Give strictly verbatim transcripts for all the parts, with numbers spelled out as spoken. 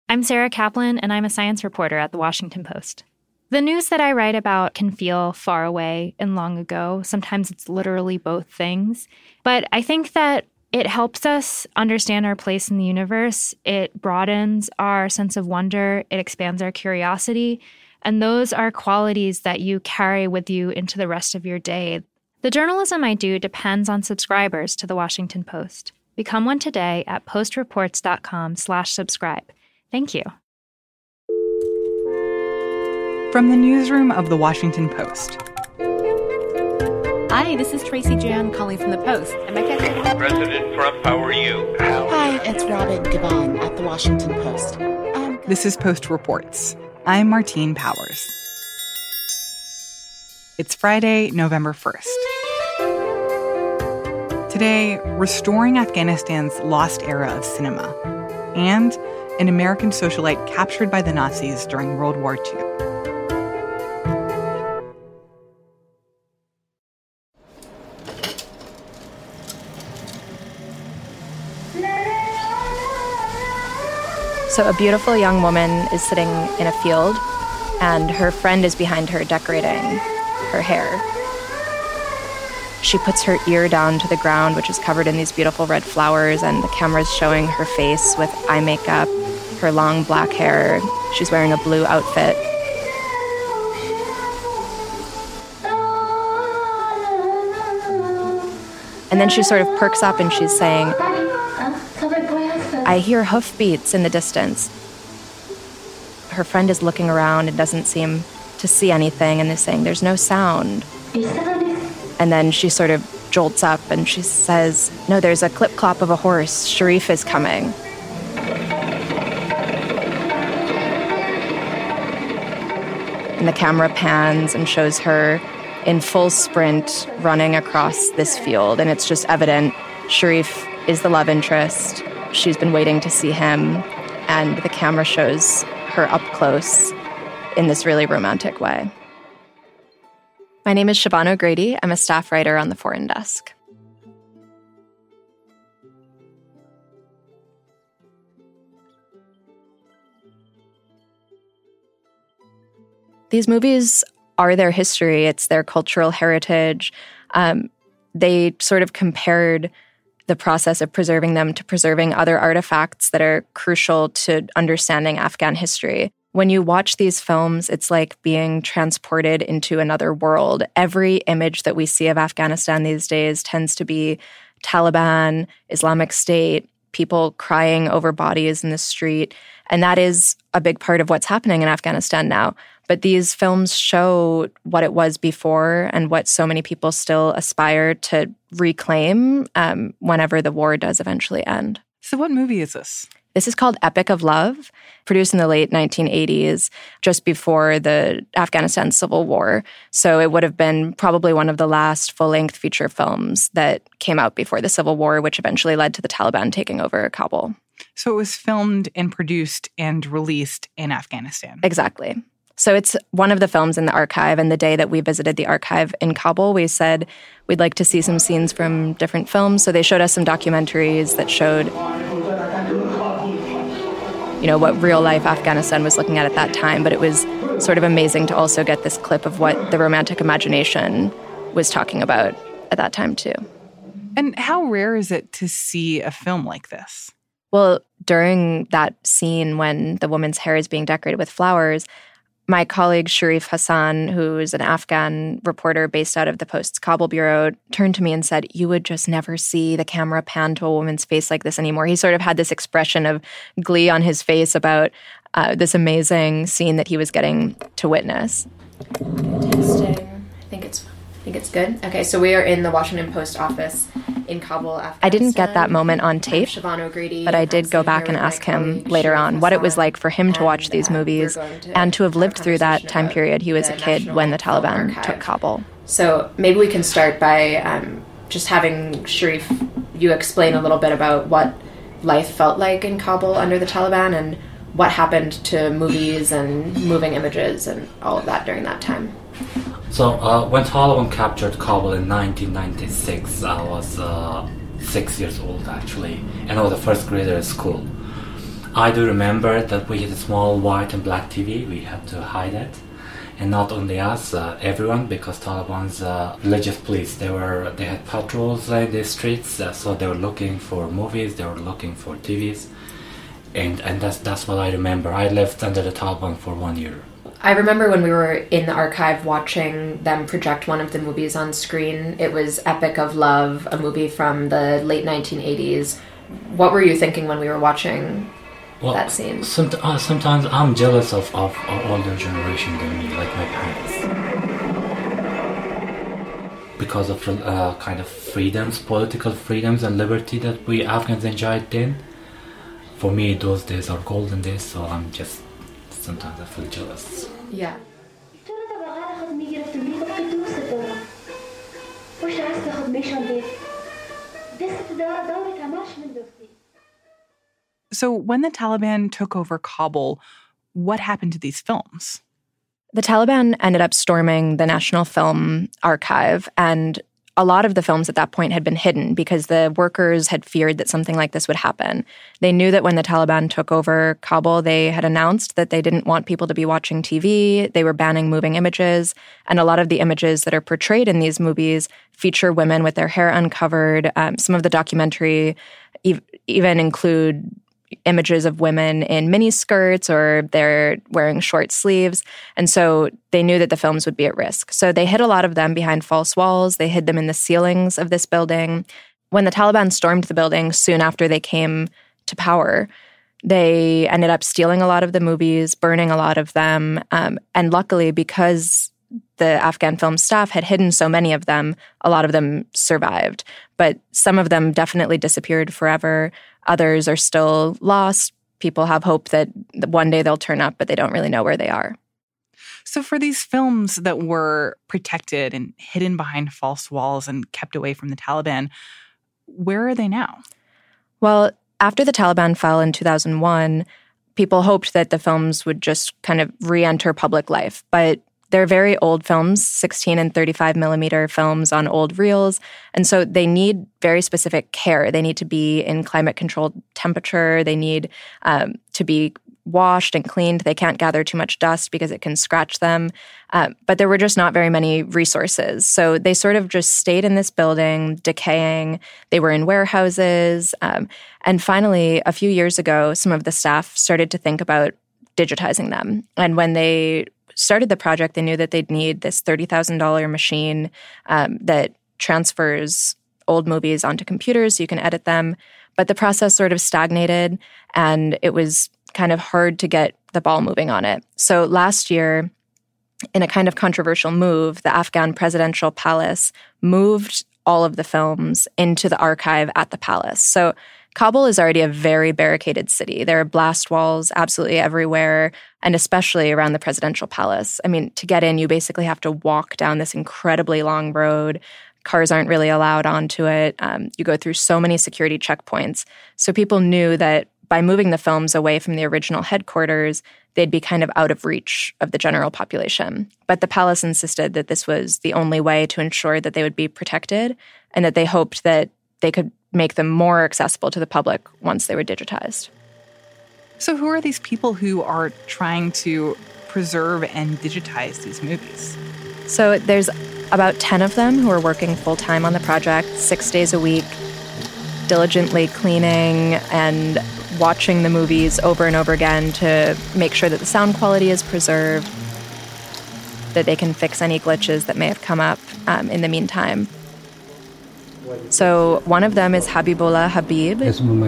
I'm Sarah Kaplan, and I'm a science reporter at The Washington Post. The news that I write about can feel far away and long ago. Sometimes it's literally both things. But I think that it helps us understand our place in the universe. It broadens our sense of wonder. It expands our curiosity. And those are qualities that you carry with you into the rest of your day. The journalism I do depends on subscribers to The Washington Post. Become one today at postreports.com slash subscribe. Thank you. From the newsroom of The Washington Post. Hi, this is Tracy Jan calling from The Post. Am I catching up? President Trump, how are you? Hi, it's Robin Gabon at The Washington Post. Um, This is Post Reports. I'm Martine Powers. It's Friday, November first. Today, restoring Afghanistan's lost era of cinema and an American socialite captured by the Nazis during World War Two. So a beautiful young woman is sitting in a field, and her friend is behind her decorating her hair. She puts her ear down to the ground, which is covered in these beautiful red flowers, and the camera's showing her face with eye makeup, her long black hair. She's wearing a blue outfit. And then she sort of perks up and she's saying, I hear hoofbeats in the distance. Her friend is looking around and doesn't seem to see anything and is saying, there's no sound. And then she sort of jolts up and she says, no, there's a clip-clop of a horse. Sharif is coming. And the camera pans and shows her in full sprint running across this field. And it's just evident Sharif is the love interest. She's been waiting to see him. And the camera shows her up close in this really romantic way. My name is Siobhan O'Grady. I'm a staff writer on the Foreign Desk. These movies are their history. It's their cultural heritage. Um, they sort of compared the process of preserving them to preserving other artifacts that are crucial to understanding Afghan history. When you watch these films, it's like being transported into another world. Every image that we see of Afghanistan these days tends to be Taliban, Islamic State, people crying over bodies in the street. And that is a big part of what's happening in Afghanistan now. But these films show what it was before and what so many people still aspire to reclaim um, whenever the war does eventually end. So what movie is this? This is called Epic of Love, produced in the late nineteen eighties, just before the Afghanistan Civil War. So it would have been probably one of the last full-length feature films that came out before the Civil War, which eventually led to the Taliban taking over Kabul. So it was filmed and produced and released in Afghanistan. Exactly. So it's one of the films in the archive, and the day that we visited the archive in Kabul, we said we'd like to see some scenes from different films. So they showed us some documentaries that showed, you know, what real-life Afghanistan was looking at at that time. But it was sort of amazing to also get this clip of what the Romantic Imagination was talking about at that time, too. And how rare is it to see a film like this? Well, during that scene when the woman's hair is being decorated with flowers, my colleague Sharif Hassan, who is an Afghan reporter based out of the Post's Kabul bureau, turned to me and said, you would just never see the camera pan to a woman's face like this anymore. He sort of had this expression of glee on his face about uh, this amazing scene that he was getting to witness. Testing. I think it's I think it's good. Okay, so we are in the Washington Post office in Kabul, Afghanistan. I didn't get that moment on tape, Siobhan O'Grady, but I did go back and ask him later on what it was like for him to watch these movies and to have lived through that time period. He was a kid when the Taliban took Kabul. So maybe we can start by um, just having Sharif, you explain a little bit about what life felt like in Kabul under the Taliban and what happened to movies and moving images and all of that during that time. So uh, when Taliban captured Kabul in nineteen ninety-six, I was uh, six years old actually, and I was a first grader at school. I do remember that we had a small white and black T V. We had to hide it. And not only us, uh, everyone, because Taliban's uh, religious police, they were they had patrols in the streets, uh, so they were looking for movies, they were looking for T Vs, and and that's that's what I remember. I lived under the Taliban for one year. I remember when we were in the archive watching them project one of the movies on screen. It was Epic of Love, a movie from the late nineteen eighties. What were you thinking when we were watching well, that scene? Some, uh, sometimes I'm jealous of, of, of older generation than me, like my parents. Because of uh, kind of freedoms, political freedoms and liberty that we Afghans enjoyed then. For me, those days are golden days, so I'm just, sometimes I feel jealous. Yeah. So when the Taliban took over Kabul, what happened to these films? The Taliban ended up storming the National Film Archive, and a lot of the films at that point had been hidden because the workers had feared that something like this would happen. They knew that when the Taliban took over Kabul, they had announced that they didn't want people to be watching T V. They were banning moving images. And a lot of the images that are portrayed in these movies feature women with their hair uncovered. Um, some of the documentary ev- even include images of women in mini skirts or they're wearing short sleeves. And so they knew that the films would be at risk. So they hid a lot of them behind false walls. They hid them in the ceilings of this building. When the Taliban stormed the building soon after they came to power, they ended up stealing a lot of the movies, burning a lot of them. Um, and luckily, because the Afghan film staff had hidden so many of them, a lot of them survived. But some of them definitely disappeared forever. Others are still lost. People have hope that one day they'll turn up, but they don't really know where they are. So for these films that were protected and hidden behind false walls and kept away from the Taliban, where are they now? Well, after the Taliban fell in two thousand one, people hoped that the films would just kind of re-enter public life. But they're very old films, sixteen and thirty-five millimeter films on old reels. And so they need very specific care. They need to be in climate-controlled temperature. They need um, to be washed and cleaned. They can't gather too much dust because it can scratch them. Uh, but there were just not very many resources. So they sort of just stayed in this building, decaying. They were in warehouses. Um, and finally, a few years ago, some of the staff started to think about digitizing them. And when they started the project, they knew that they'd need this thirty thousand dollars machine um, that transfers old movies onto computers so you can edit them. But the process sort of stagnated, and it was kind of hard to get the ball moving on it. So last year, in a kind of controversial move, the Afghan presidential palace moved all of the films into the archive at the palace. So Kabul is already a very barricaded city. There are blast walls absolutely everywhere, and especially around the presidential palace. I mean, to get in, you basically have to walk down this incredibly long road. Cars aren't really allowed onto it. Um, you go through so many security checkpoints. So people knew that by moving the films away from the original headquarters, they'd be kind of out of reach of the general population. But the palace insisted that this was the only way to ensure that they would be protected, and that they hoped that they could make them more accessible to the public once they were digitized. So who are these people who are trying to preserve and digitize these movies? So there's about ten of them who are working full-time on the project, six days a week, diligently cleaning and watching the movies over and over again to make sure that the sound quality is preserved, that they can fix any glitches that may have come up um, in the meantime. So one of them is Habibullah Habib.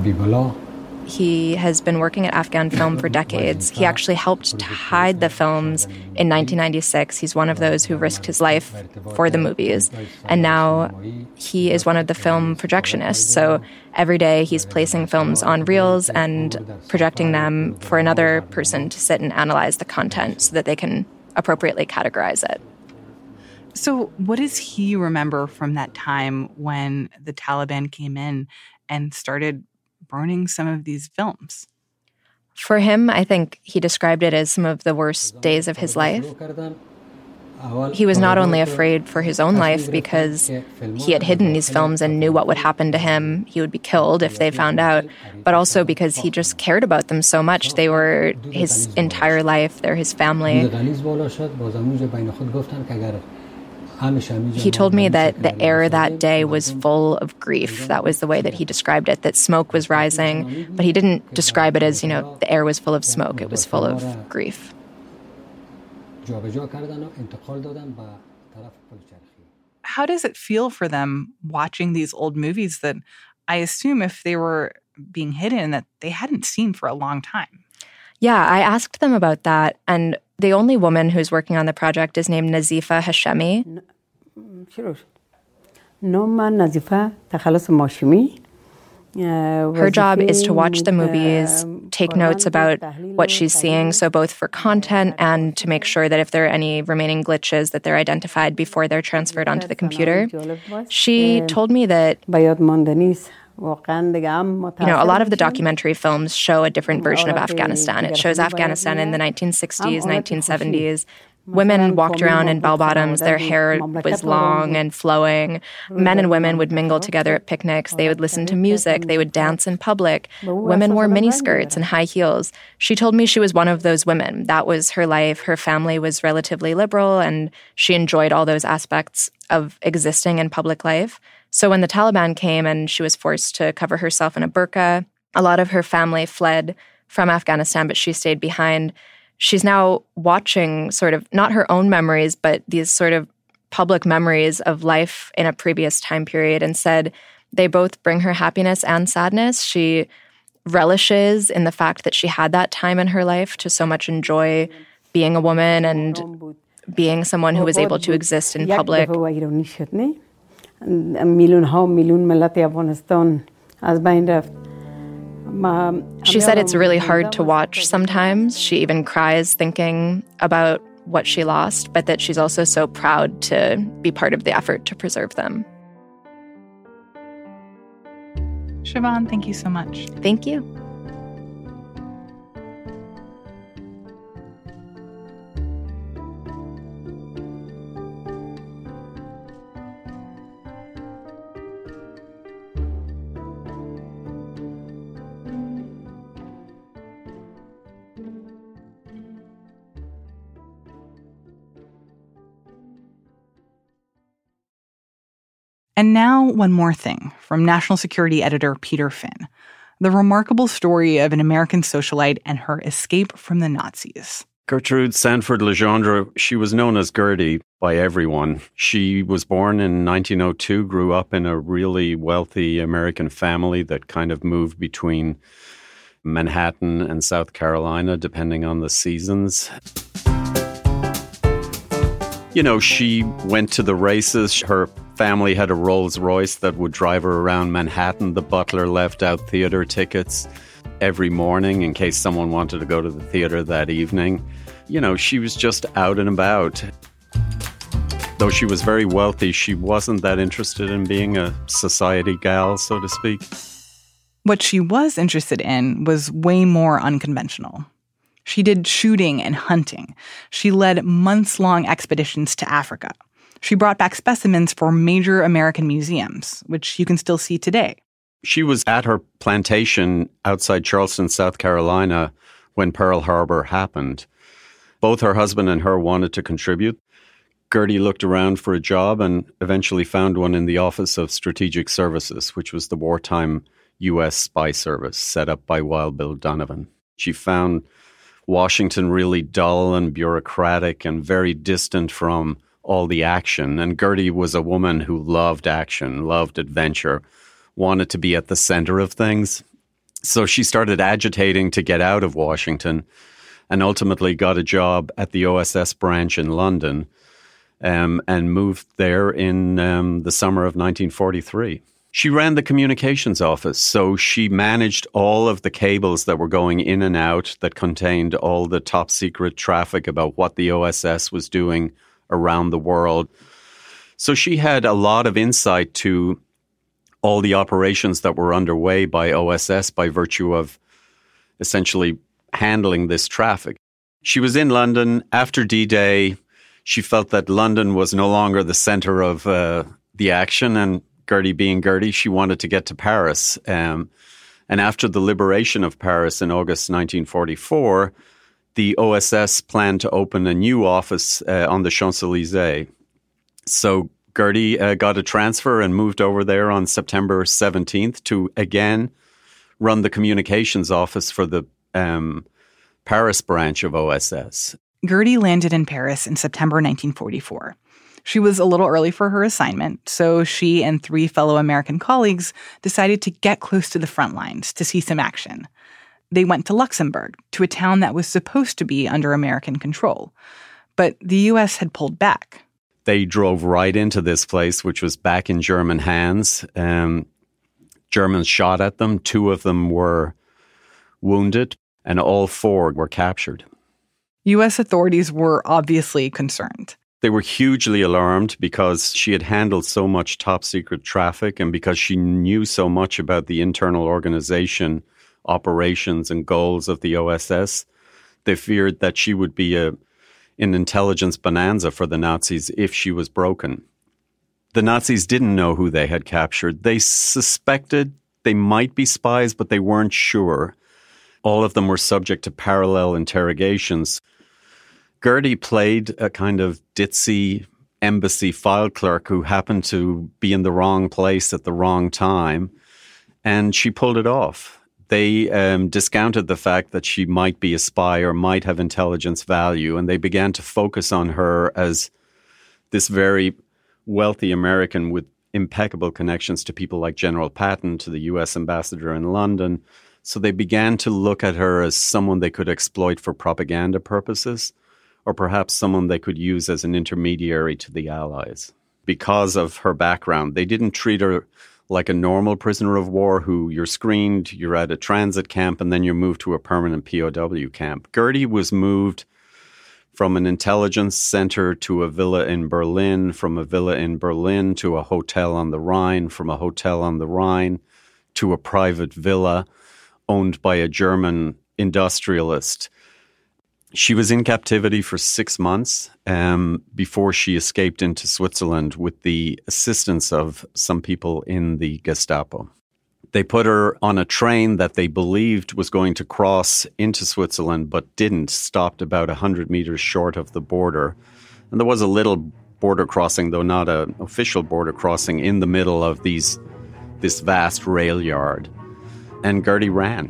He has been working at Afghan Film for decades. He actually helped to hide the films in nineteen ninety-six. He's one of those who risked his life for the movies. And now he is one of the film projectionists. So every day he's placing films on reels and projecting them for another person to sit and analyze the content so that they can appropriately categorize it. So what does he remember from that time when the Taliban came in and started burning some of these films? For him, I think he described it as some of the worst days of his life. He was not only afraid for his own life because he had hidden these films and knew what would happen to him. He would be killed if they found out, but also because he just cared about them so much. They were his entire life. They're his family. He told me that the air that day was full of grief. That was the way that he described it, that smoke was rising, but he didn't describe it as, you know, the air was full of smoke. It was full of grief. How does it feel for them watching these old movies that I assume if they were being hidden that they hadn't seen for a long time? Yeah, I asked them about that, and the only woman who's working on the project is named Nazifa Hashemi. Her job is to watch the movies, take notes about what she's seeing, so both for content and to make sure that if there are any remaining glitches that they're identified before they're transferred onto the computer. She told me that, you know, a lot of the documentary films show a different version of Afghanistan. It shows Afghanistan in the nineteen sixties, nineteen seventies. Women walked around in bell-bottoms. Their hair was long and flowing. Men and women would mingle together at picnics. They would listen to music. They would dance in public. Women wore miniskirts and high heels. She told me she was one of those women. That was her life. Her family was relatively liberal, and she enjoyed all those aspects of existing in public life. So when the Taliban came and she was forced to cover herself in a burqa, a lot of her family fled from Afghanistan, but she stayed behind. She's now watching sort of not her own memories, but these sort of public memories of life in a previous time period, and said they both bring her happiness and sadness. She relishes in the fact that she had that time in her life to so much enjoy being a woman and being someone who was able to exist in public. She said it's really hard to watch sometimes. She even cries thinking about what she lost, but that she's also so proud to be part of the effort to preserve them. Siobhan, thank you so much. Thank you. And now, one more thing from national security editor Peter Finn. The remarkable story of an American socialite and her escape from the Nazis. Gertrude Sanford Legendre, she was known as Gertie by everyone. She was born in nineteen oh two, grew up in a really wealthy American family that kind of moved between Manhattan and South Carolina, depending on the seasons. You know, she went to the races. Her family had a Rolls Royce that would drive her around Manhattan. The butler left out theater tickets every morning in case someone wanted to go to the theater that evening. You know, she was just out and about. Though she was very wealthy, she wasn't that interested in being a society gal, so to speak. What she was interested in was way more unconventional. She did shooting and hunting. She led months-long expeditions to Africa. She brought back specimens for major American museums, which you can still see today. She was at her plantation outside Charleston, South Carolina, when Pearl Harbor happened. Both her husband and her wanted to contribute. Gertie looked around for a job and eventually found one in the Office of Strategic Services, which was the wartime U S spy service set up by Wild Bill Donovan. She found Washington really dull and bureaucratic and very distant from all the action. And Gertie was a woman who loved action, loved adventure, wanted to be at the center of things. So she started agitating to get out of Washington and ultimately got a job at the O S S branch in London um, and moved there in um, the summer of nineteen forty-three. She ran the communications office, so she managed all of the cables that were going in and out that contained all the top secret traffic about what the O S S was doing around the world. So she had a lot of insight to all the operations that were underway by O S S by virtue of essentially handling this traffic. She was in London after D-Day. She felt that London was no longer the center of uh, the action, and Gertie being Gertie, she wanted to get to Paris. Um, and after the liberation of Paris in August nineteen forty-four, the O S S planned to open a new office uh, on the Champs-Élysées. So Gertie uh, got a transfer and moved over there on September seventeenth to again run the communications office for the um, Paris branch of O S S. Gertie landed in Paris in September nineteen forty-four. She was a little early for her assignment, so she and three fellow American colleagues decided to get close to the front lines to see some action. They went to Luxembourg, to a town that was supposed to be under American control. But the U S had pulled back. They drove right into this place, which was back in German hands. Um, Germans shot at them. Two of them were wounded, and all four were captured. U S authorities were obviously concerned. They were hugely alarmed because she had handled so much top-secret traffic and because she knew so much about the internal organization, operations, and goals of the O S S. They feared that she would be a, an intelligence bonanza for the Nazis if she was broken. The Nazis didn't know who they had captured. They suspected they might be spies, but they weren't sure. All of them were subject to parallel interrogations. Gertie played a kind of ditzy embassy file clerk who happened to be in the wrong place at the wrong time, and she pulled it off. They um, discounted the fact that she might be a spy or might have intelligence value, and they began to focus on her as this very wealthy American with impeccable connections to people like General Patton, to the U S ambassador in London. So they began to look at her as someone they could exploit for propaganda purposes, or perhaps someone they could use as an intermediary to the Allies. Because of her background, they didn't treat her like a normal prisoner of war who you're screened, you're at a transit camp, and then you're moved to a permanent P O W camp. Gertie was moved from an intelligence center to a villa in Berlin, from a villa in Berlin to a hotel on the Rhine, from a hotel on the Rhine to a private villa owned by a German industrialist. She was in captivity for six months um, before she escaped into Switzerland with the assistance of some people in the Gestapo. They put her on a train that they believed was going to cross into Switzerland, but didn't, stopped about one hundred meters short of the border. And there was a little border crossing, though not an official border crossing, in the middle of these this vast rail yard. And Gertie ran.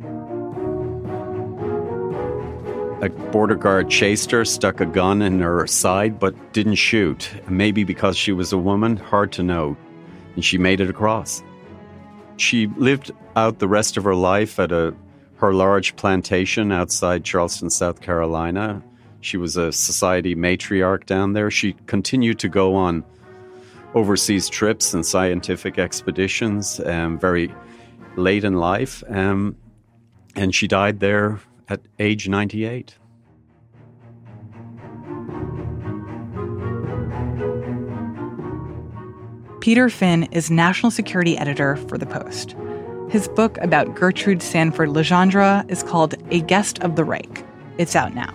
A border guard chased her, stuck a gun in her side, but didn't shoot. Maybe because she was a woman, hard to know. And she made it across. She lived out the rest of her life at a her large plantation outside Charleston, South Carolina. She was a society matriarch down there. She continued to go on overseas trips and scientific expeditions um, very late in life. Um, and she died there at age ninety-eight. Peter Finn is national security editor for The Post. His book about Gertrude Sanford Legendre is called A Guest of the Reich. It's out now.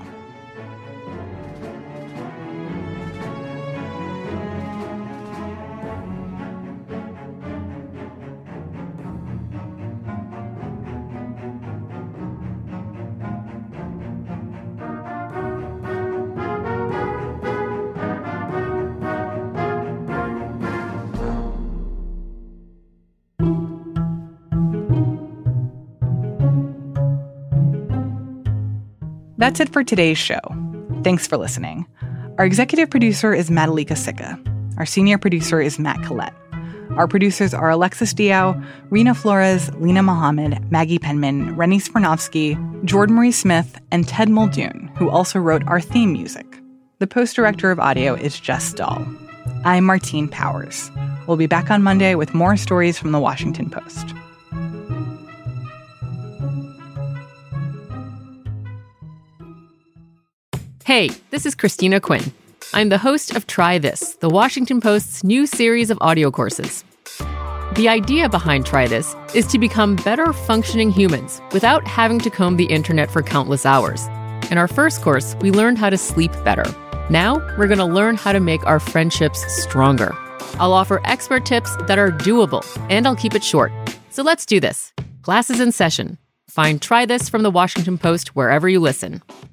That's it for today's show. Thanks for listening. Our executive producer is Madalika Sikka. Our senior producer is Matt Collette. Our producers are Alexis Diao, Rena Flores, Lena Mohammed, Maggie Penman, Rennie Smirnovsky, Jordan Marie Smith, and Ted Muldoon, who also wrote our theme music. The Post director of audio is Jess Dahl. I'm Martine Powers. We'll be back on Monday with more stories from The Washington Post. Hey, this is Christina Quinn. I'm the host of Try This, The Washington Post's new series of audio courses. The idea behind Try This is to become better functioning humans without having to comb the internet for countless hours. In our first course, we learned how to sleep better. Now, we're going to learn how to make our friendships stronger. I'll offer expert tips that are doable, and I'll keep it short. So let's do this. Class is in session. Find Try This from the Washington Post wherever you listen.